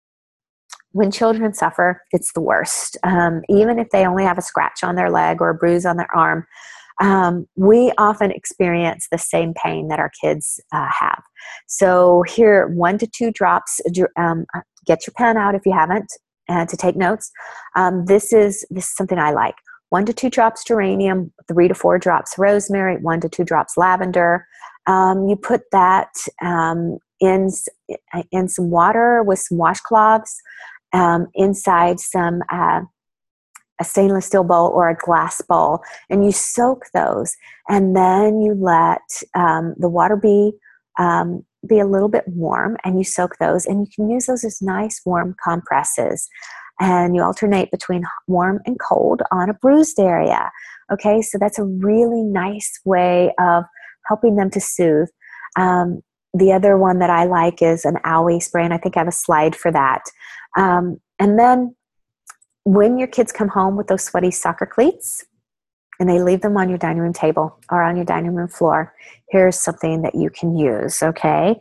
when children suffer, it's the worst. Um, even if they only have a scratch on their leg or a bruise on their arm, Um, we often experience the same pain that our kids uh, have. So here, one to two drops, um, get your pen out if you haven't, uh, to take notes. Um, this is this is something I like. One to two drops geranium, three to four drops rosemary, one to two drops lavender. Um, you put that um, in, in some water with some washcloths, um, inside some uh, a stainless steel bowl or a glass bowl, and you soak those, and then you let um, the water be um, be a little bit warm, and you soak those, and you can use those as nice warm compresses, and you alternate between warm and cold on a bruised area. Okay, so that's a really nice way of helping them to soothe. Um, the other one that I like is an owie spray, and I think I have a slide for that. Um, and then when your kids come home with those sweaty soccer cleats and they leave them on your dining room table or on your dining room floor, here's something that you can use, okay?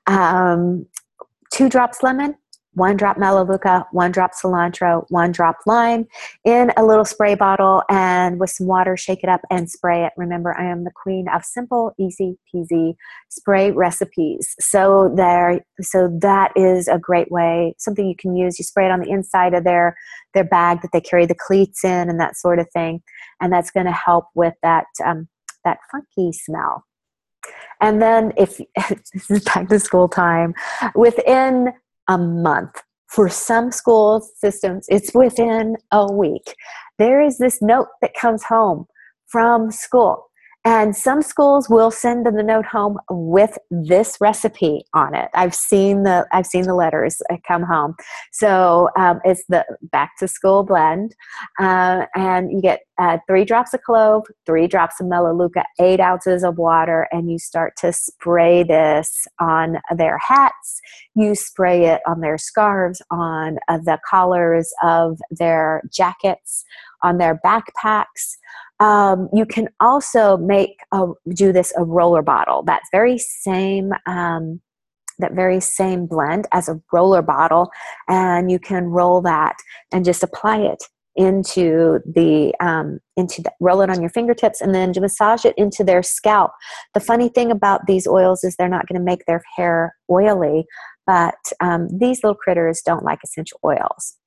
Um, two drops lemon, one drop melaleuca, one drop cilantro, one drop lime in a little spray bottle, and with some water, shake it up and spray it. Remember, I am the queen of simple, easy peasy spray recipes. So there, so that is a great way, something you can use. You spray it on the inside of their, their bag that they carry the cleats in and that sort of thing. And that's going to help with that, um, that funky smell. And then if this is back to school time, within a month, for some school systems, it's within a week, there is this note that comes home from school. And some schools will send them the note home with this recipe on it. I've seen the I've seen the letters come home. So um, it's the back to school blend, uh, and you get uh, three drops of clove, three drops of melaleuca, eight ounces of water, and you start to spray this on their hats. You spray it on their scarves, on uh, the collars of their jackets, on their backpacks. Um, you can also make a, do this a roller bottle. That very same um, that very same blend as a roller bottle, and you can roll that and just apply it into the um, into the, roll it on your fingertips, and then to massage it into their scalp. The funny thing about these oils is they're not going to make their hair oily, but um, these little critters don't like essential oils.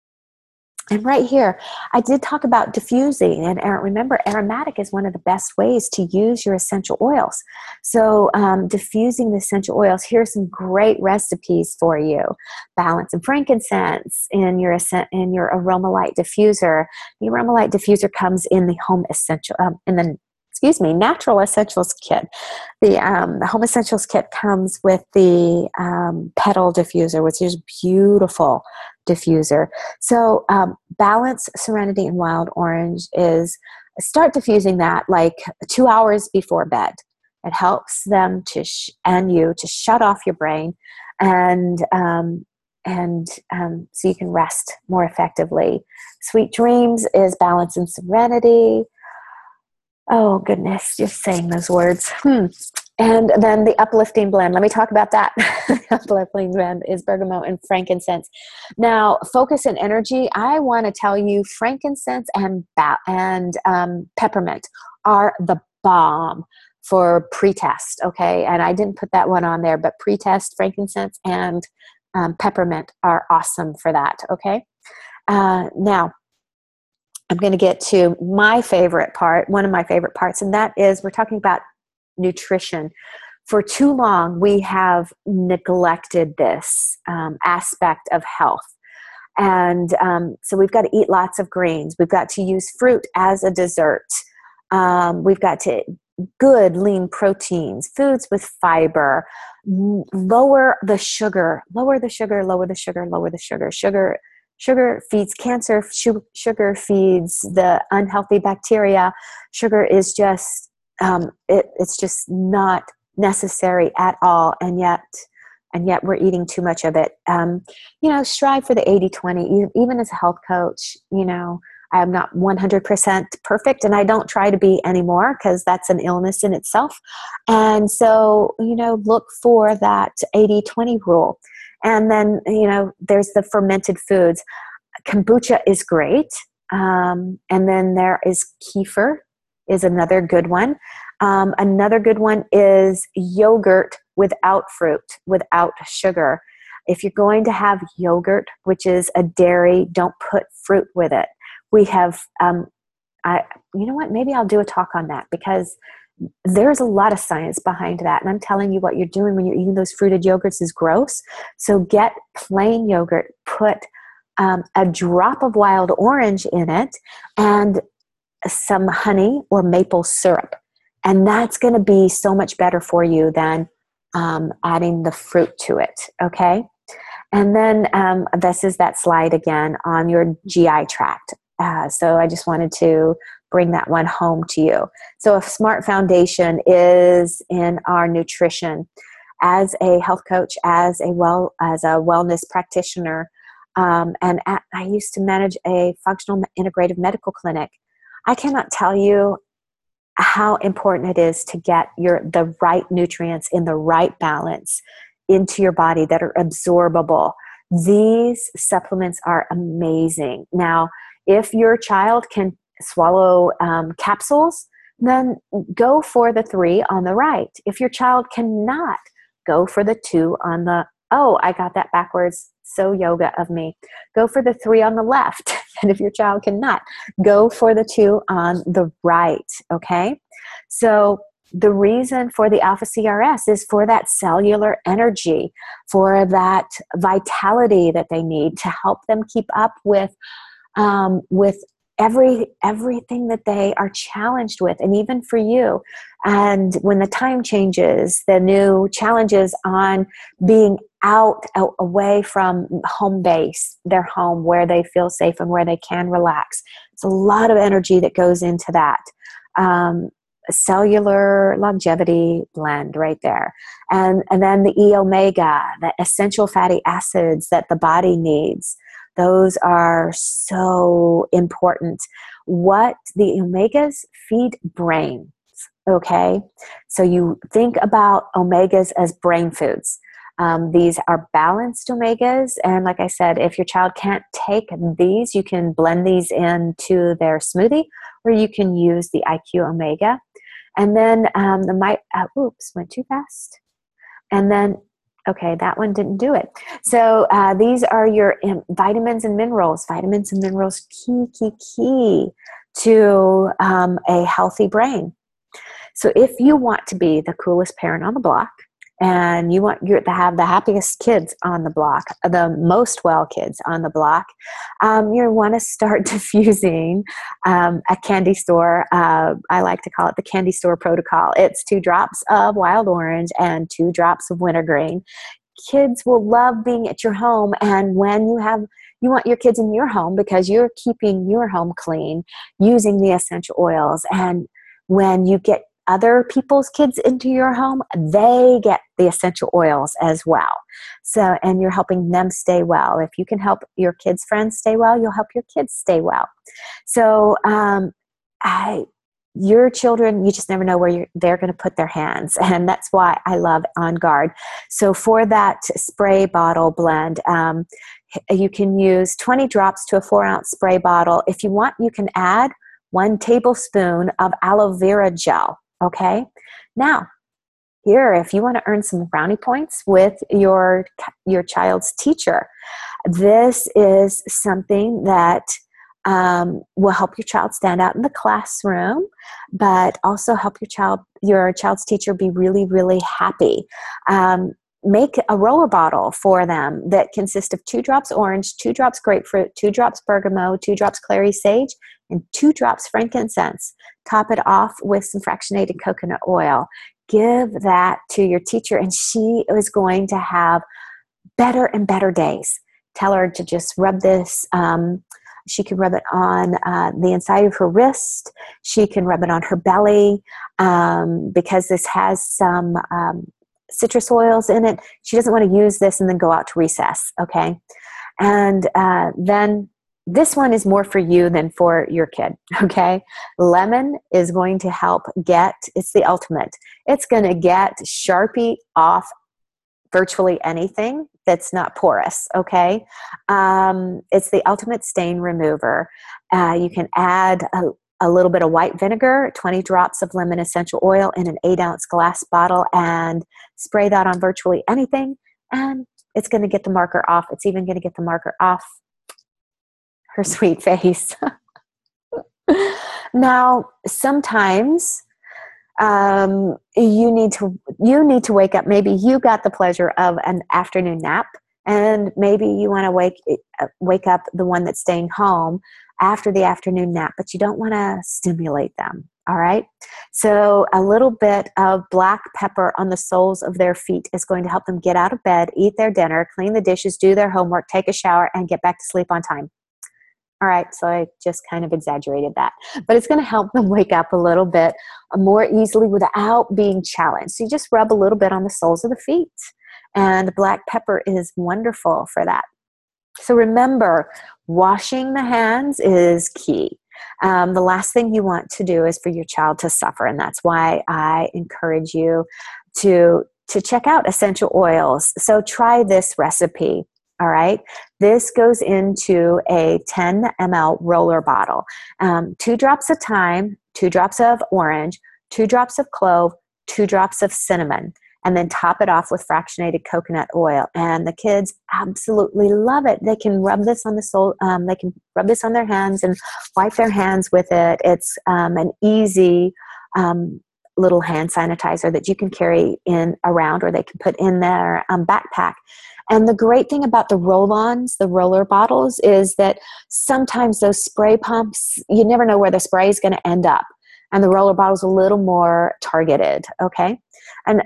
And right here, I did talk about diffusing, and remember, aromatic is one of the best ways to use your essential oils. So um, diffusing the essential oils, here's some great recipes for you. Balance and frankincense in your in your Aromalight diffuser. The Aromalight diffuser comes in the home essential um, in the excuse me natural essentials kit. The um, the home essentials kit comes with the um, petal diffuser, which is beautiful diffuser. So um, Balance, Serenity, and Wild Orange is start diffusing that like two hours before bed. It helps them to sh- and you to shut off your brain, and um, and um, so you can rest more effectively. Sweet Dreams is Balance and Serenity. Oh goodness, just saying those words. Hmm. And then the uplifting blend. Let me talk about that. The uplifting blend is bergamot and frankincense. Now, focus and energy. I want to tell you, frankincense and ba- and um, peppermint are the bomb for pre-test. Okay, and I didn't put that one on there, but pre-test frankincense and um, peppermint are awesome for that. Okay, uh, now. I'm going to get to my favorite part, one of my favorite parts, and that is we're talking about nutrition. For too long, we have neglected this um, aspect of health. And um, so we've got to eat lots of greens. We've got to use fruit as a dessert. Um, we've got to good lean proteins, foods with fiber, lower the sugar, lower the sugar, lower the sugar, lower the sugar. Sugar Sugar feeds cancer. Sugar feeds the unhealthy bacteria. Sugar is just um, it, it's just not necessary at all. And yet, and yet we're eating too much of it. Um, you know, strive for the eighty twenty, even as a health coach. You know, I'm not one hundred percent perfect, and I don't try to be anymore, because that's an illness in itself. And so, you know, look for that eighty twenty rule. And then, you know, there's the fermented foods. Kombucha is great. Um, and then there is kefir is another good one. Um, another good one is yogurt without fruit, without sugar. If you're going to have yogurt, which is a dairy, don't put fruit with it. We have, um, I, you know what, maybe I'll do a talk on that, because there's a lot of science behind that. And I'm telling you, what you're doing when you're eating those fruited yogurts is gross. So get plain yogurt, put um, a drop of wild orange in it, and some honey or maple syrup. And that's going to be so much better for you than um, adding the fruit to it. Okay. And then um, this is that slide again on your G I tract. Uh, so I just wanted to bring that one home to you. So a smart foundation is in our nutrition. As a health coach, as a well, as a wellness practitioner, um, and at, I used to manage a functional integrative medical clinic. I cannot tell you how important it is to get your the right nutrients in the right balance into your body that are absorbable. These supplements are amazing. Now, if your child can swallow um, capsules, then go for the three on the right. If your child cannot, go for the two on the, oh, I got that backwards. So yoga of me. Go for the three on the left. And if your child cannot, go for the two on the right. Okay. So the reason for the Alpha C R S is for that cellular energy, for that vitality that they need to help them keep up with, um, with every everything that they are challenged with, and even for you. And when the time changes, the new challenges on being out, out away from home base, their home where they feel safe and where they can relax. It's a lot of energy that goes into that. Um, cellular longevity blend right there. And, and then the E omega, the essential fatty acids that the body needs. Those are so important. What the omegas feed brains, okay? So you think about omegas as brain foods. Um, these are balanced omegas. And like I said, if your child can't take these, you can blend these into their smoothie, or you can use the I Q Omega. And then um, the, my, uh, oops, went too fast. And then okay, that one didn't do it. So uh, these are your um, vitamins and minerals. Vitamins and minerals, key, key, key to um, a healthy brain. So if you want to be the coolest parent on the block, and you want your, to have the happiest kids on the block, the most well kids on the block, um, you want to start diffusing um, a candy store. Uh, I like to call it the candy store protocol. It's two drops of wild orange and two drops of wintergreen. Kids will love being at your home, and when you have you want your kids in your home because you're keeping your home clean using the essential oils. And when you get other people's kids into your home, they get the essential oils as well. So, and you're helping them stay well. If you can help your kids' friends stay well, you'll help your kids stay well. So, um, I, your children, you just never know where you're, they're going to put their hands. And that's why I love On Guard. So for that spray bottle blend, um, you can use twenty drops to a four ounce spray bottle. If you want, you can add one tablespoon of aloe vera gel. Okay. Now, here, if you want to earn some brownie points with your your child's teacher, this is something that um, will help your child stand out in the classroom, but also help your child your child's teacher be really, really happy. Um, make a roller bottle for them that consists of two drops orange, two drops grapefruit, two drops bergamot, two drops clary sage, and two drops frankincense. Top it off with some fractionated coconut oil. Give that to your teacher, and she is going to have better and better days. Tell her to just rub this um, She can rub it on uh, the inside of her wrist. She can rub it on her belly um, because this has some um, citrus oils in it. She doesn't want to use this and then go out to recess, okay? And uh, then this one is more for you than for your kid, okay? Lemon is going to help get, it's the ultimate. It's going to get Sharpie off virtually anything that's not porous, okay? Um, it's the ultimate stain remover. Uh, you can add a, a little bit of white vinegar, twenty drops of lemon essential oil in an eight ounce glass bottle and spray that on virtually anything, and it's going to get the marker off. It's even going to get the marker off her sweet face. Now, sometimes um, you need to you need to wake up. Maybe you got the pleasure of an afternoon nap, and maybe you want to wake wake up the one that's staying home after the afternoon nap, but you don't want to stimulate them. All right. So a little bit of black pepper on the soles of their feet is going to help them get out of bed, eat their dinner, clean the dishes, do their homework, take a shower, and get back to sleep on time. All right, so I just kind of exaggerated that. But it's going to help them wake up a little bit more easily without being challenged. So you just rub a little bit on the soles of the feet. And black pepper is wonderful for that. So remember, washing the hands is key. Um, the last thing you want to do is for your child to suffer. And that's why I encourage you to, to check out essential oils. So try this recipe. All right. This goes into a ten milliliter roller bottle. Um, two drops of thyme, two drops of orange, two drops of clove, two drops of cinnamon, and then top it off with fractionated coconut oil. And the kids absolutely love it. They can rub this on the sole, um, they can rub this on their hands and wipe their hands with it. It's um, an easy um, little hand sanitizer that you can carry in around, or they can put in their um, backpack. And the great thing about the roll-ons, the roller bottles, is that sometimes those spray pumps, you never know where the spray is going to end up. And the roller bottle is a little more targeted, okay? And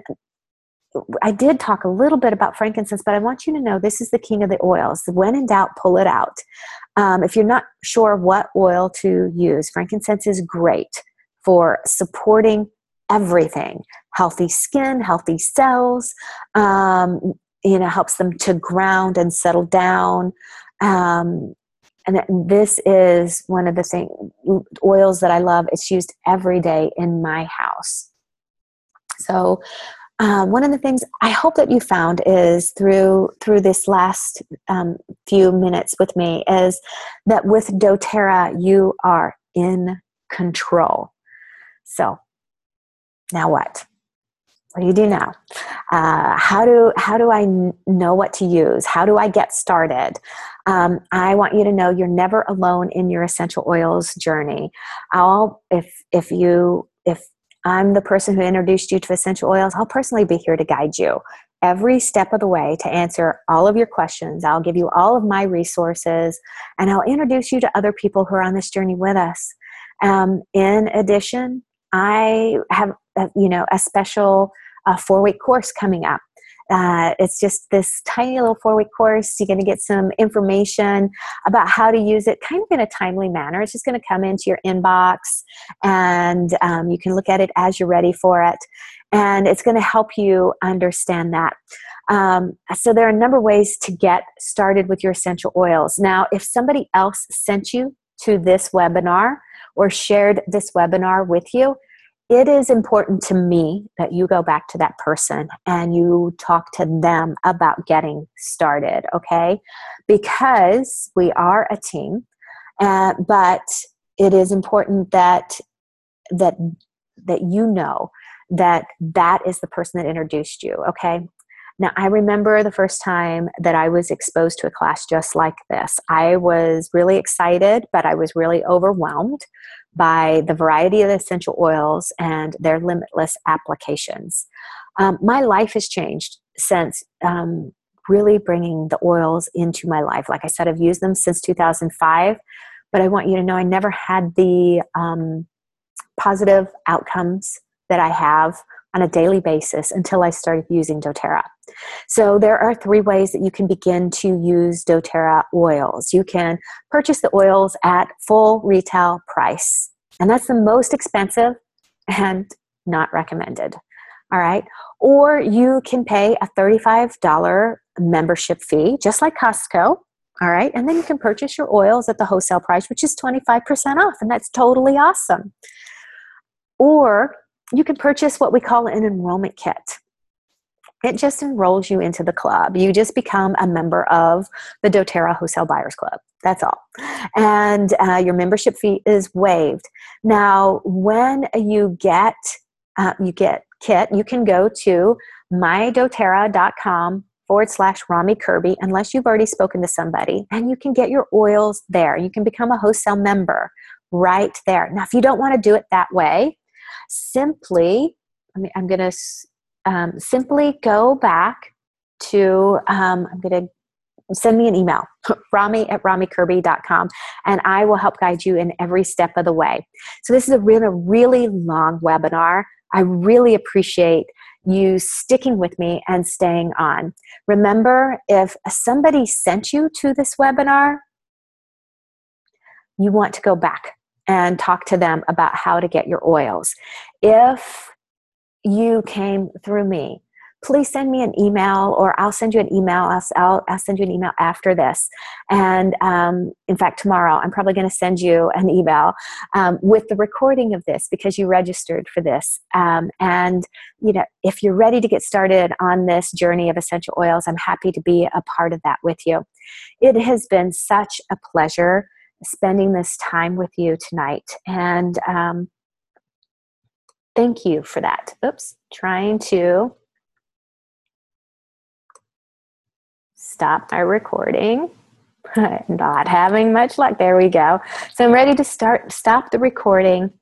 I did talk a little bit about frankincense, but I want you to know this is the king of the oils. When in doubt, pull it out. Um, if you're not sure what oil to use, frankincense is great for supporting everything. Healthy skin, healthy cells, um, you know, helps them to ground and settle down. Um, and this is one of the thing, oils that I love. It's used every day in my house. So uh, one of the things I hope that you found is through through this last um, few minutes with me is that with doTERRA, you are in control. So now what? What do you do now? Uh, how do how do I n- know what to use? How do I get started? Um, I want you to know you're never alone in your essential oils journey. I'll if if you if I'm the person who introduced you to essential oils, I'll personally be here to guide you every step of the way to answer all of your questions. I'll give you all of my resources, and I'll introduce you to other people who are on this journey with us. Um, in addition, I have a, you know a special uh, four-week course coming up. Uh, it's just this tiny little four-week course. You're going to get some information about how to use it kind of in a timely manner. It's just going to come into your inbox, and um, you can look at it as you're ready for it. And it's going to help you understand that. Um, so there are a number of ways to get started with your essential oils. Now, if somebody else sent you to this webinar or shared this webinar with you, it is important to me that you go back to that person and you talk to them about getting started, okay? Because we are a team, uh, but it is important that that that you know that that is the person that introduced you, okay? Now, I remember the first time that I was exposed to a class just like this. I was really excited, but I was really overwhelmed by the variety of essential oils and their limitless applications. Um, my life has changed since um, really bringing the oils into my life. Like I said, I've used them since two thousand five, but I want you to know I never had the um, positive outcomes that I have on a daily basis until I started using doTERRA. So there are three ways that you can begin to use doTERRA oils. You can purchase the oils at full retail price, and that's the most expensive and not recommended. All right. Or you can pay a thirty-five dollars membership fee, just like Costco. All right. And then you can purchase your oils at the wholesale price, which is twenty-five percent off. And that's totally awesome. Or you can purchase what we call an enrollment kit. It just enrolls you into the club. You just become a member of the doTERRA Wholesale Buyers Club. That's all. And uh, your membership fee is waived. Now, when you get uh, you get kit, you can go to mydoterra.com forward slash Rami Kirby, unless you've already spoken to somebody, and you can get your oils there. You can become a wholesale member right there. Now, if you don't want to do it that way, simply, I mean, I'm going to um, simply go back to, um, I'm going to send me an email, Rami at Rami Kirby dot com, and I will help guide you in every step of the way. So this is a really, really long webinar. I really appreciate you sticking with me and staying on. Remember, if somebody sent you to this webinar, you want to go back and talk to them about how to get your oils. If you came through me, please send me an email, or I'll send you an email. I'll, I'll, I'll send you an email after this. And um, in fact, tomorrow, I'm probably going to send you an email um, with the recording of this because you registered for this. Um, and, you know, if you're ready to get started on this journey of essential oils, I'm happy to be a part of that with you. It has been such a pleasure spending this time with you tonight. And um, thank you for that. Oops, trying to stop my recording. Not having much luck. There we go. So I'm ready to start, stop the recording.